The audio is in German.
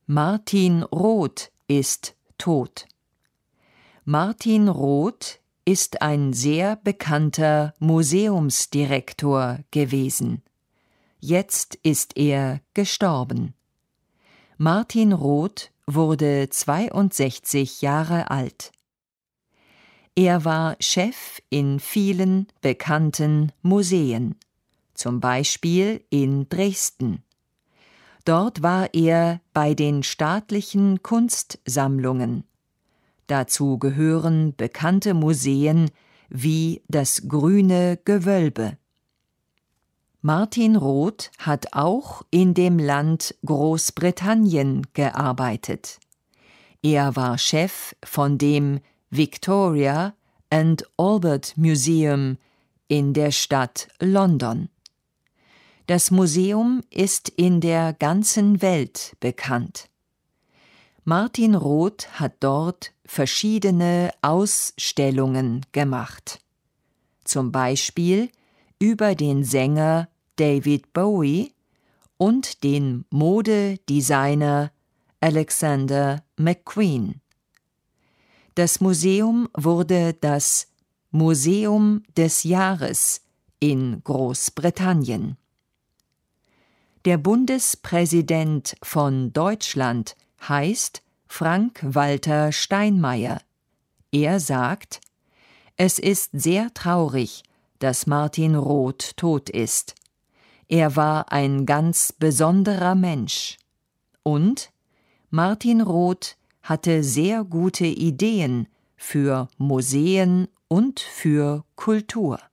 Martin Roth ist tot. Martin Roth ist ein sehr bekannter Museumsdirektor gewesen. Jetzt ist er gestorben. Martin Roth wurde 62 Jahre alt. Er war Chef in vielen bekannten Museen, zum Beispiel in Dresden. Dort war er bei den staatlichen Kunstsammlungen. Dazu gehören bekannte Museen wie das Grüne Gewölbe. Martin Roth hat auch in dem Land Großbritannien gearbeitet. Er war Chef von dem Victoria and Albert Museum in der Stadt London. Das Museum ist in der ganzen Welt bekannt. Martin Roth hat dort verschiedene Ausstellungen gemacht. Zum Beispiel über den Sänger David Bowie und den Modedesigner Alexander McQueen. Das Museum wurde das Museum des Jahres in Großbritannien. Der Bundespräsident von Deutschland heißt Frank-Walter Steinmeier. Er sagt: Es ist sehr traurig, dass Martin Roth tot ist. Er war ein ganz besonderer Mensch. Und Martin Roth hatte sehr gute Ideen für Museen und für Kultur.